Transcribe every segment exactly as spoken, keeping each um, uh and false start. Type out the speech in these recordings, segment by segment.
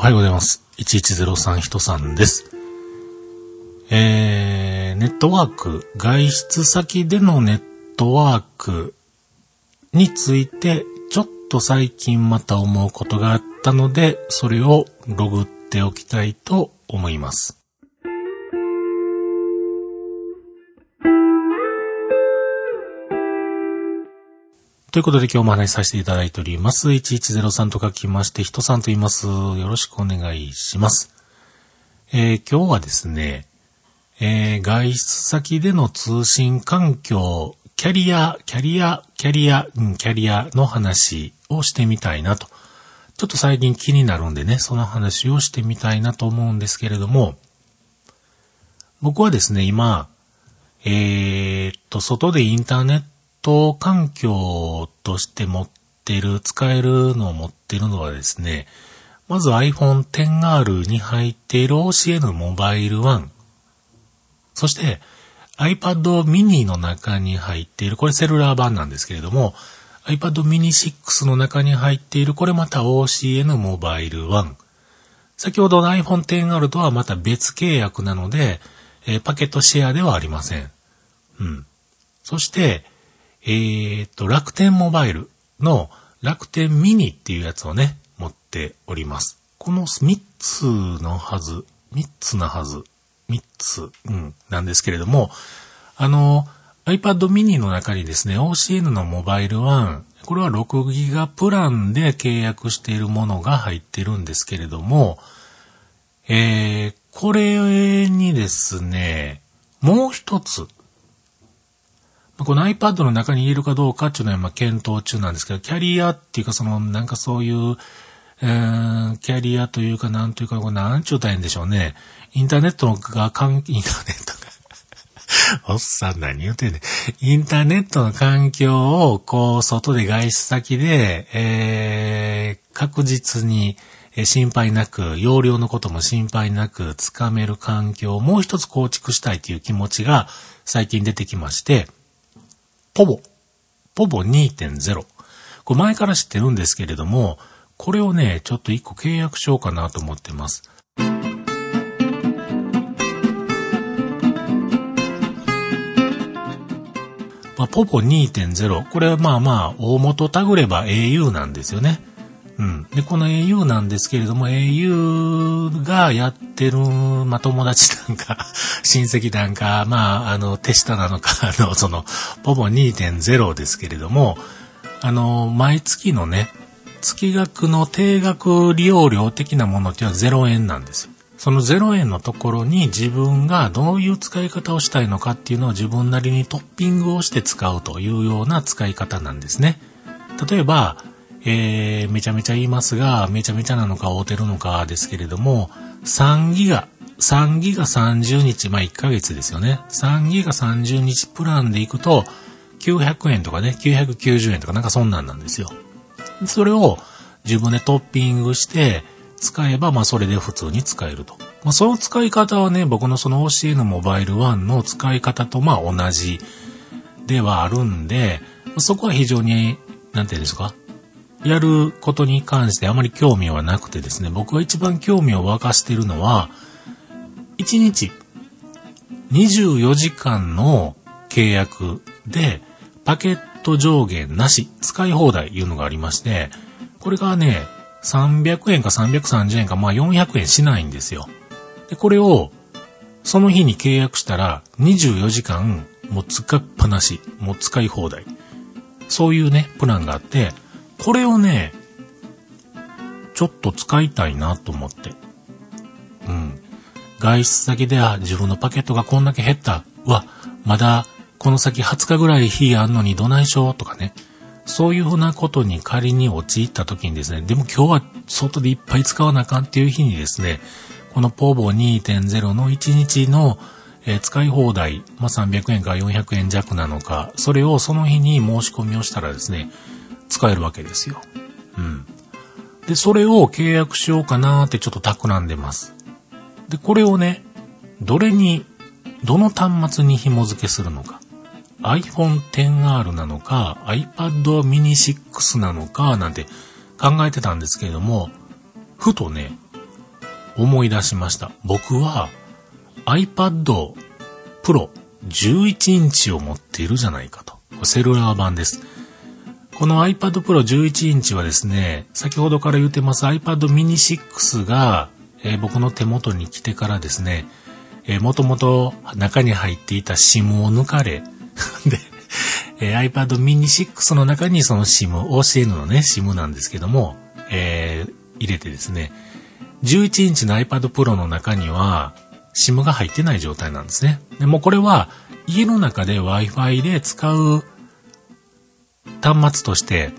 おはようございます。いちいちゼロさんひとさんです。えー、ネットワーク、外出先でのネットワークについて、ちょっと最近また思うことがあったので、それをログっておきたいと思います。ということで今日もお話しさせていただいております。いちいちゼロさんと書きまして、ひとさんと言います。よろしくお願いします。えー、今日はですね、えー、外出先での通信環境、キャリア、キャリア、キャリア、うん、キャリアの話をしてみたいなと。ちょっと最近気になるんでね、その話をしてみたいなと思うんですけれども、僕はですね、今、えーっと、外でインターネット環境として持ってる、使えるのを持ってるのはですね、まず アイフォンテンアール に入っている オーシーエヌ モバイルワン、そして iPad mini の中に入っている、これセルラー版なんですけれども、iPad mini シックスの中に入っている、これまた オーシーエヌ モバイルワン。先ほどの アイフォンテンアール とはまた別契約なので、えー、パケットシェアではありません。うん。そして、えーと、楽天モバイルの楽天ミニっていうやつをね、持っております。このみっつのはず、みっつなはず、みっつ、うん、なんですけれども、あの、iPad mini の中にですね、オーシーエヌ のモバイルワン、これはろくギガプランで契約しているものが入ってるんですけれども、えー、これにですね、もう一つ、この iPad の中に入れるかどうかっていうのは今検討中なんですけど、キャリアっていうかそのなんかそういう、えー、キャリアというかなんというか、これなんちゅうたらいいんでしょうね。インターネットのが、関インターネットが、おっさん何言うてんねん。インターネットの環境をこう外で外出先で、えー、確実に心配なく、容量のことも心配なくつかめる環境をもう一つ構築したいという気持ちが最近出てきまして、ポボ。ポボ にてんゼロ。これ前から知ってるんですけれども、これをね、ちょっと一個契約しようかなと思ってます。まあ、ポボ にてんゼロ。これはまあまあ、大元たぐれば エーユー なんですよね。うん。で、この エーユー なんですけれども、エーユー がやってる、まあ、友達なんか、親戚なんか、まあ、あの、手下なのか、あの、その、ポボ にてんゼロ ですけれども、あの、毎月のね、月額の定額利用料的なものっていうのはゼロえんなんですよ。そのゼロえんのところに自分がどういう使い方をしたいのかっていうのを自分なりにトッピングをして使うというような使い方なんですね。例えば、えー、めちゃめちゃ言いますが、めちゃめちゃなのか合うてるのかですけれども、さんギガ、さんギガさんじゅうにち、まあいっかげつですよね。さんギガさんじゅうにちプランでいくと、きゅうひゃくえんとかね、きゅうひゃくきゅうじゅうえんとかなんかそんなんなんですよ。それを自分でトッピングして使えば、まあそれで普通に使えると。まあその使い方はね、僕のその オーシーエヌ モバイルワンの使い方とまあ同じではあるんで、そこは非常に、なんていうんですか、やることに関してあまり興味はなくてですね、僕が一番興味を沸かしているのは、いちにちにじゅうよじかんの契約でパケット上限なし、使い放題いうのがありまして、これがね、さんびゃくえんかさんびゃくさんじゅうえんか、まあよんひゃくえんしないんですよ。で、これをその日に契約したらにじゅうよじかんもう使っぱなし、もう使い放題。そういうね、プランがあって、これをね、ちょっと使いたいなと思って。うん。外出先では自分のパケットがこんだけ減った。うわ、まだこの先はつかぐらい日あんのにどないしょとかね。そういうふうなことに仮に陥った時にですね、でも今日は外でいっぱい使わなあかんっていう日にですね、このポボ にてんゼロ のいちにちの、えー、使い放題、まあ、さんびゃくえんかよんひゃくえん弱なのか、それをその日に申し込みをしたらですね、使えるわけですよ。うん。で、それを契約しようかなーってちょっと企んでます。で、これをね、どれに、どの端末に紐付けするのか。アイフォンテンアール なのか、iPad mini シックスなのか、なんて考えてたんですけれども、ふとね、 思い出しました。僕は iPad Pro じゅういちインチを持っているじゃないかと。セルラー版です。この iPad Pro じゅういちインチはですね、先ほどから言ってます iPad mini シックスが、えー、僕の手元に来てからですね、えー、もともと中に入っていた SIM を抜かれ、で、えー、iPad mini シックスの中にその SIM、オーシーエヌ のね、SIM なんですけども、えー、入れてですね、じゅういちインチの iPad Pro の中には SIM が入ってない状態なんですね。でもこれは家の中で Wi-Fi で使う端末として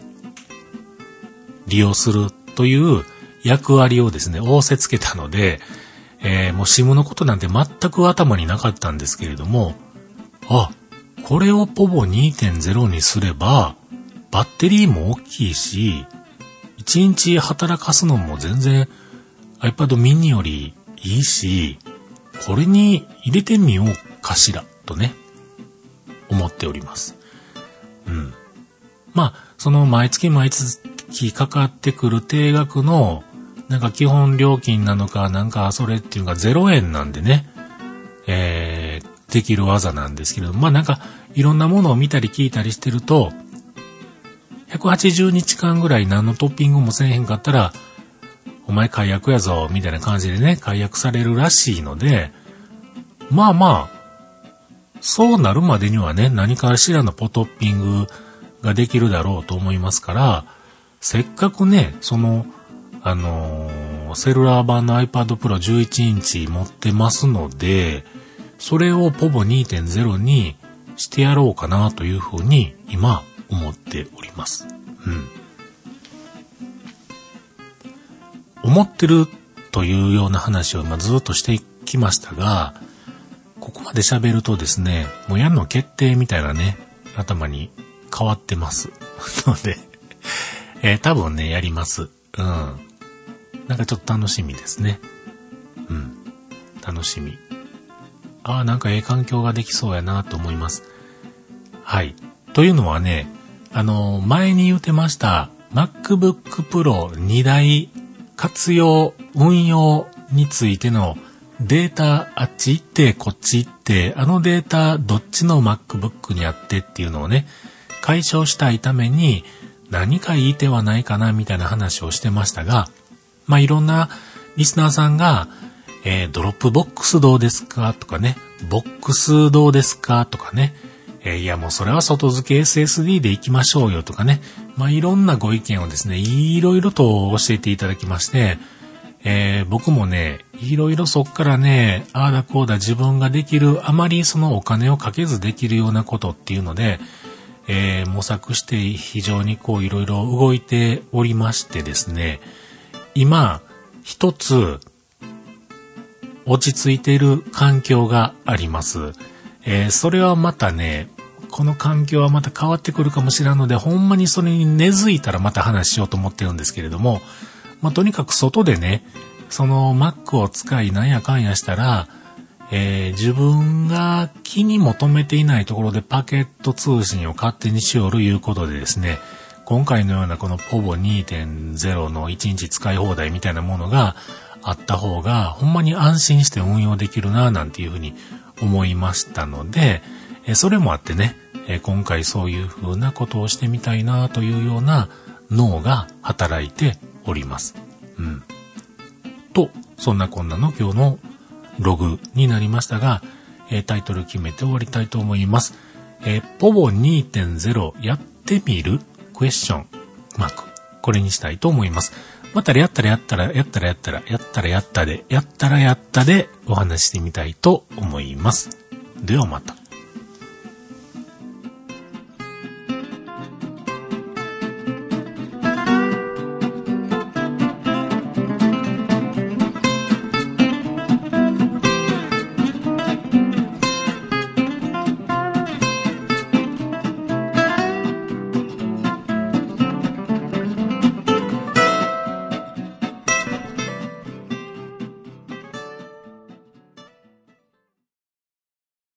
利用するという役割をですね、仰せつけたので、えー、もう SIM のことなんて全く頭になかったんですけれども、あ、これを ポボ にてんゼロ にすれば、バッテリーも大きいし、いちにち働かすのも全然 iPad mini よりいいし、これに入れてみようかしら、とね、思っております。うん。まあ、その毎月毎月かかってくる定額の、なんか基本料金なのか、なんかそれっていうのがゼロえんなんでね、えー、できる技なんですけれども、まあなんかいろんなものを見たり聞いたりしてると、ひゃくはちじゅうにちかんぐらい何のトッピングもせえへんかったら、お前解約やぞ、みたいな感じでね、解約されるらしいので、まあまあ、そうなるまでにはね、何かしらのポトッピングができるだろうと思いますから、せっかくね、その、あのー、セルラー版の iPad Pro じゅういちインチ持ってますので、それを ポボ にてんゼロ にしてやろうかなというふうに今思っております。うん。思ってるというような話を今ずっとしてきましたが、ここまで喋るとですね、もうやんの決定みたいなね、頭に変わってます。ので、えー、多分ね、やります。うん。なんかちょっと楽しみですね。うん。楽しみ。ああ、なんかええ環境ができそうやなと思います。はい。というのはね、あのー、前に言ってました MacBook Pro にだい活用、運用についてのデータあっち行ってこっち行って、あのデータどっちの MacBook にあってっていうのをね、解消したいために何かいい手はないかなみたいな話をしてましたが、まあ、いろんなリスナーさんが、えー、ドロップボックスどうですかとかね、ボックスどうですかとかね、えー、いやもうそれは外付け エスエスディー で行きましょうよとかね、まあ、いろんなご意見をですね、いろいろと教えていただきまして、えー、僕もね、いろいろそっからね、ああだこうだ自分ができる、あまりそのお金をかけずできるようなことっていうので、えー、模索して非常にこういろいろ動いておりましてですね、今、一つ、落ち着いている環境があります。えー、それはまたね、この環境はまた変わってくるかもしれないので、ほんまにそれに根付いたらまた話しようと思ってるんですけれども、まあ、とにかく外でね、その Mac を使いなんやかんやしたら、えー、自分が気に求めていないところでパケット通信を勝手にしよるいうことでですね、今回のようなこの ポボ にてんゼロ のいちにち使い放題みたいなものがあった方がほんまに安心して運用できるななんていうふうに思いましたので、えそれもあってね、え今回そういうふうなことをしてみたいなというような脳が働いております。うん。と、そんなこんなの今日のログになりましたが、えタイトル決めて終わりたいと思います。え ポボ にてんゼロ やってみるクエスチョンマーク。これにしたいと思います。またやったらやったらやったらやったらやったらやったでやったらやったでお話してみたいと思います。ではまた。